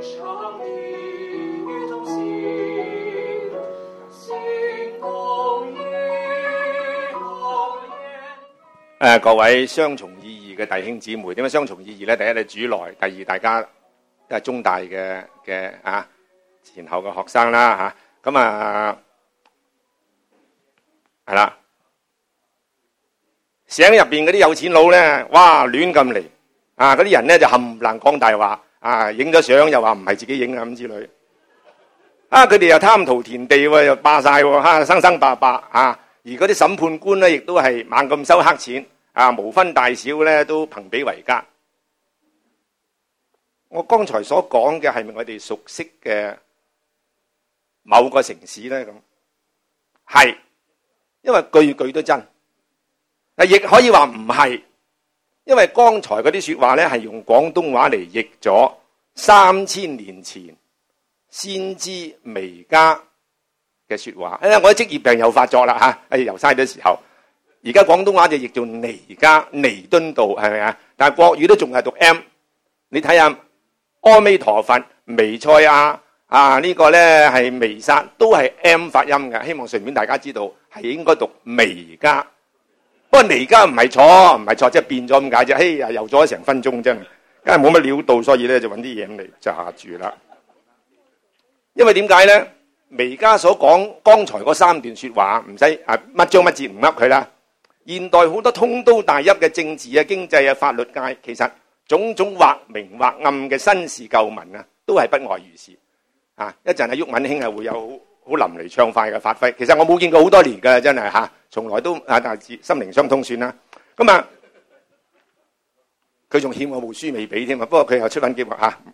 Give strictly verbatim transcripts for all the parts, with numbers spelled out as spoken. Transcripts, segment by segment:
誒，各位雙重意義嘅弟兄姊妹，點解雙重意義咧？第一係主內，第二大家都係中大嘅嘅啊前後嘅學生啦嚇，咁啊係啦，醒入邊嗰啲有錢佬咧，哇亂咁嚟啊！嗰啲人咧就冚唪唥講大話啊，影咗相又話唔係自己影啊咁之類，啊佢哋又貪圖田地喎，又霸晒喎嚇，生生霸霸啊！而嗰啲審判官咧，亦都係猛咁收黑錢，啊，無分大小咧，都朋比為家。我剛才所講嘅係咪我哋熟悉嘅某個城市咧？咁係，因為句句都真。但亦可以話唔係，因為剛才嗰啲說話咧係用廣東話嚟譯咗三千年前先知彌迦嘅說話，哎呀，我啲職業病又發作啦吓，哎，又嘥咗時候。而家廣東話就譯做彌迦、彌敦道，係咪啊？但係國語都仲係讀 M。你睇下阿彌陀佛、彌賽亞啊，呢個咧係彌撒，都係 M 發音嘅。希望順便大家知道係應該讀彌迦。不過彌迦唔係錯，唔係錯，即係變咗咁解啫。哎呀，又咗成分鐘真係，梗係冇乜料到，所以咧就揾啲嘢嚟炸住啦。因為點解咧？彌迦所講剛才嗰三段說話唔使啊乜章乜節唔噏佢啦。現代好多通刀大邑嘅政治啊、經濟啊、法律界，其實種種或明或暗嘅新事舊聞啊，都係不外如是。啊，一陣阿毓民兄係會有好好淋漓暢快嘅發揮。其實我冇見過好多年㗎，真係嚇，從來都啊大致心靈相通算啦。咁啊，佢仲欠我部書未俾添啊，不過佢又出份計劃嚇。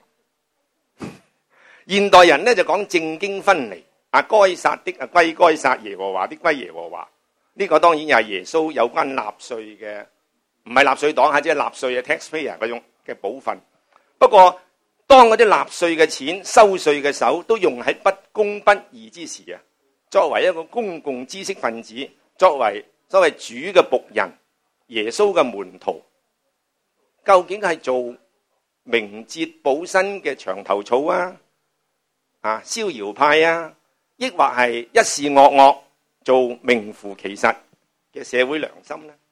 現代人咧就講政經分離，啊該撒的啊歸該撒，耶和華的歸耶和華。呢個當然又係耶穌有關納稅嘅，唔係納稅黨嚇，即係納稅嘅 taxpayer 嗰種嘅保分。不過當嗰啲納稅嘅錢、收稅嘅手都用喺不公不義之時啊，作為一個公共知識分子，作為所謂主嘅僕人、耶穌嘅門徒，究竟係做明哲保身嘅牆頭草啊？啊，逍遙派啊，抑或係一時惡惡做名副其實嘅社會良心呢？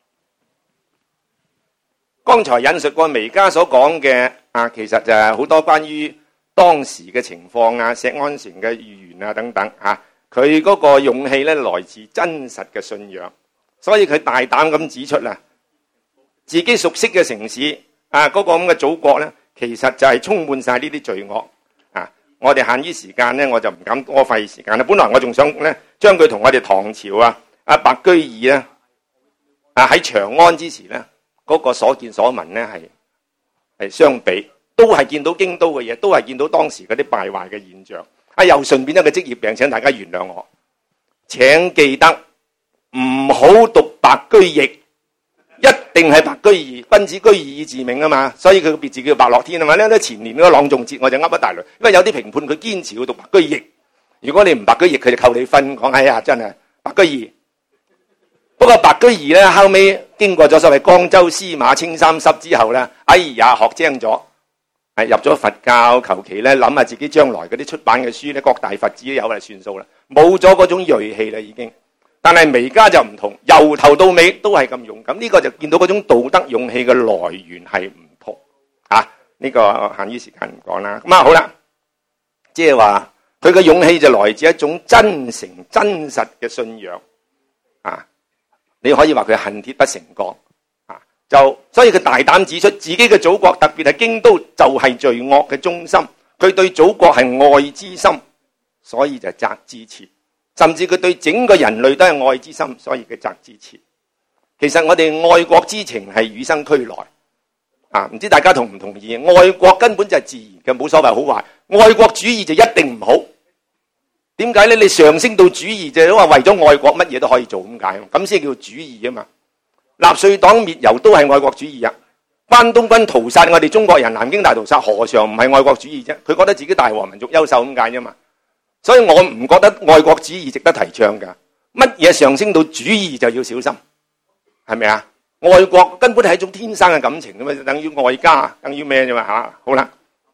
剛才引述過彌迦所講嘅啊，其實就係好多關於當時嘅情況啊、錫安城嘅預言啊等等嚇。佢嗰個勇氣咧，來自真實嘅信仰，所以佢大膽咁指出啦，自己熟悉嘅城市啊，嗰個咁嘅祖國咧，其實就係充滿晒呢啲罪惡。我哋限於時間咧，我就唔敢多費時間啦。本來我仲想咧，將佢同我哋唐朝啊、阿白居易咧，啊喺長安之時咧，嗰個所見所聞咧係係相比，都係見到京都嘅嘢，都係見到當時嗰啲敗壞嘅現象。啊，又順便一個職業病，請大家原諒我。請記得唔好讀白居易，一定係白居易，君子居易以自命啊嘛，所以佢個別字叫白樂天啊嘛。呢前年嗰個朗誦節我就噏一大輪，因為有啲評判佢堅持要讀白居易，如果你唔白居易，佢就扣你分，講哎呀真係白居易。不過白居易咧後尾經過咗所謂江州司馬青衫濕之後咧，哎呀學精咗，係入咗佛教，求其咧諗下自己將來嗰啲出版嘅書咧，各大佛寺都有啦，算數啦，冇咗嗰種銳氣啦已經。但係彌迦就唔同，由頭到尾都係咁勇敢，呢個就見到嗰種道德勇氣嘅來源係唔同啊！呢個限於時間唔講啦。咁啊好啦，即係話佢嘅勇氣就來自一種真誠真實嘅信仰啊！你可以話佢恨鐵不成鋼啊！就所以佢大膽指出自己嘅祖國，特別係京都就係罪惡嘅中心，佢對祖國係愛之心，所以就責之切。甚至佢對整個人類都係愛之心，所以佢責之切。其實我哋愛國之情係與生俱來啊！唔知大家同唔同意？愛國根本就係自然嘅，冇所謂好壞。愛國主義就一定唔好。點解咧？你上升到主義就係話為咗愛國乜嘢都可以做咁解，咁先叫主義啊嘛。納粹黨滅猶都係愛國主義啊！關東軍屠殺我哋中國人，南京大屠殺何嘗唔係愛國主義啫？佢覺得自己大和民族優秀咁解啫嘛。所以我唔覺得愛國主義值得提倡㗎。乜嘢上升到主義就要小心，係咪啊？愛國根本係一種天生嘅感情咁嘛，等於愛家，等於咩啫嘛嚇？好啦，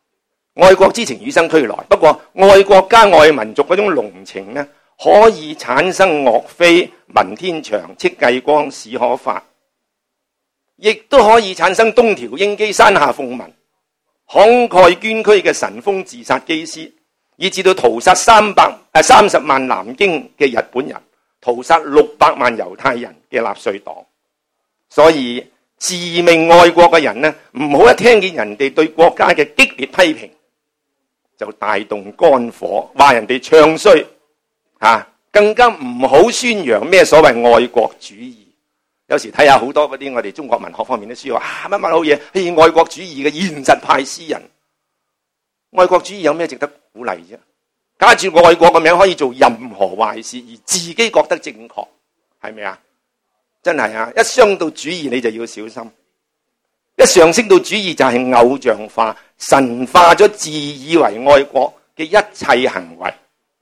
愛國之情與生俱來，不過愛國家愛民族嗰種濃情呢，可以產生岳飛、文天祥、戚繼光、史可法，亦都可以產生東條英機、山下鳳文，慷慨捐軀嘅神風自殺機師，以至到屠殺三百誒三十萬南京嘅日本人，屠殺六百萬猶太人嘅納粹黨。所以自命愛國嘅人呢，唔好一聽見人哋對國家嘅激烈批評，就大動肝火，話人哋唱衰，啊，更加唔好宣揚咩所謂愛國主義。有時睇下好多嗰啲我哋中國文學方面嘅書話啊乜乜好嘢，係愛國主義嘅現實派詩人。愛國主義有咩值得鼓勵啫？假住愛國嘅名可以做任何壞事，而自己覺得正確，係咪啊？真係啊！一傷到主義你就要小心，一上升到主義就係偶像化、神化咗自以為愛國嘅一切行為。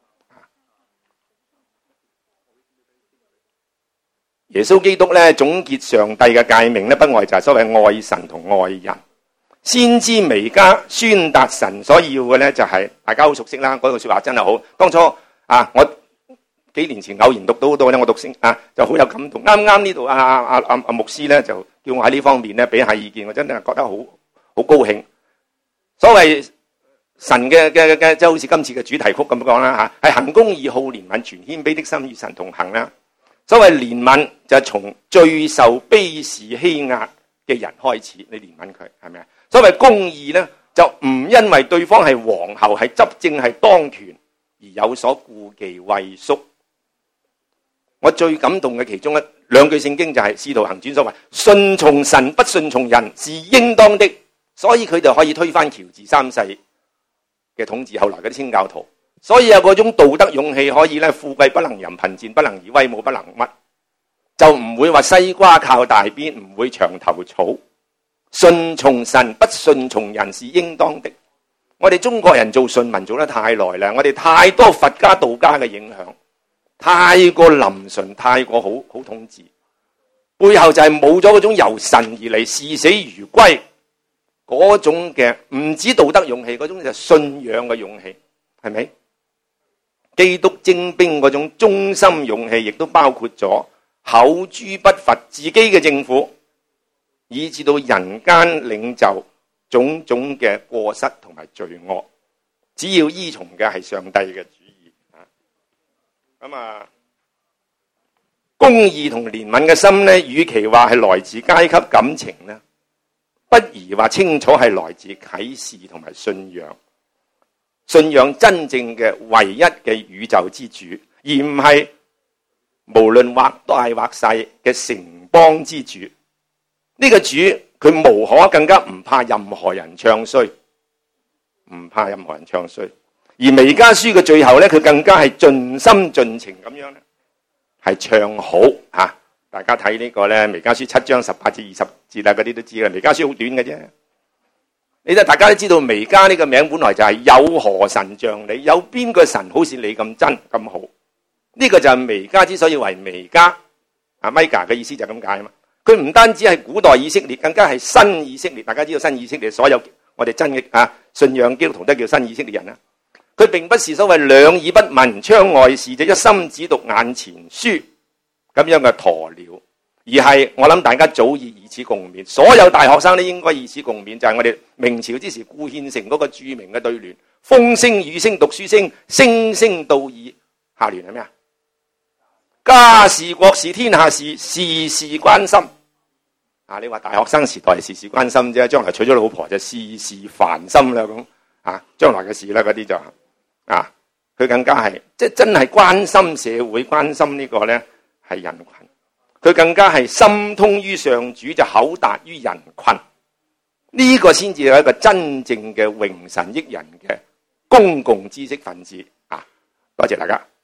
耶穌基督咧總結上帝嘅誡命咧，不外就係所謂愛神同愛人。先知彌迦宣達神所要嘅咧，就係大家好熟悉啦。嗰句說話真係好。當初啊，我幾年前偶然讀到嗰度咧，我讀聖啊就好有感動。啱啱呢度啊啊啊啊牧師咧就叫我喺呢方面咧俾下意見，我真係覺得好好高興。所謂神嘅嘅嘅，即係好似今次嘅主題曲咁講啦吓，係行公義、好憐憫、全謙卑的心與神同行啦。所謂憐憫就係從最受卑視欺壓嘅人開始，你憐憫佢係咪啊？所謂公義咧，就唔因為對方係皇后、係執政、係當權而有所顧忌畏縮。我最感動嘅其中一兩句聖經就係《使徒行傳》所謂順從神不順從人是應當的，所以佢哋可以推翻喬治三世嘅統治，後來嗰啲清教徒。所以有嗰種道德勇氣，可以咧富貴不能淫，貧賤不能移，威武不能屈，就唔會話西瓜靠大邊，唔會牆頭草。順從神不順從人是應當的。我哋中國人做順民做得太耐啦，我哋太多佛家道家嘅影響，太過臨順，太過好好統治，背後就係冇咗嗰種由神而嚟視死如歸嗰種嘅，唔止道德勇氣，嗰種就係信仰嘅勇氣，係咪？基督精兵嗰種忠心勇氣，亦都包括咗口誅筆伐自己嘅政府，以至到人間領袖種種嘅過失同埋罪惡，只要依從嘅係上帝嘅主意啊！咁啊，公義同憐憫嘅心呢，與其話係來自階級感情呢，不如話清楚係來自啟示同埋信仰。信仰真正嘅唯一嘅宇宙之主，而唔係無論或大或細嘅城邦之主。呢個主佢無可更加唔怕任何人唱衰，唔怕任何人唱衰。而彌迦書嘅最後咧，佢更加係盡心盡情咁樣咧，係唱好吓。大家睇呢個咧，彌迦書七章十八至二十節啊，嗰啲都知啦。彌迦書好短嘅啫。你睇，大家都知道彌迦呢個名本來就係有何神像你，有邊個神好似你咁真咁好？呢個就係彌迦之所以為彌迦啊，Micah嘅意思就係咁解啊嘛。佢唔單止係古代以色列，更加係新以色列。大家知道新以色列所有我哋真嘅啊信仰基督徒都叫新以色列人啊。佢並不是所謂兩耳不聞窗外事，就一心只讀眼前書咁樣嘅鴕鳥。而係我諗大家早已以此共勉，所有大學生都應該以此共勉，就係、是、我哋明朝之時顧憲成嗰個著名嘅對聯：風聲雨聲讀書聲，聲聲到耳。下聯係咩啊？家事國事天下事，事事關心。啊，你話大學生時代事事關心啫，將來娶咗老婆就事事煩心啦咁。啊，將來嘅事啦嗰啲就啊，佢更加係即係真係關心社會，關心呢個咧係人群。佢更加係心通於上主，就口達於人群，呢、這個先至係一個真正嘅榮神益人嘅公共知識分子啊！多謝大家。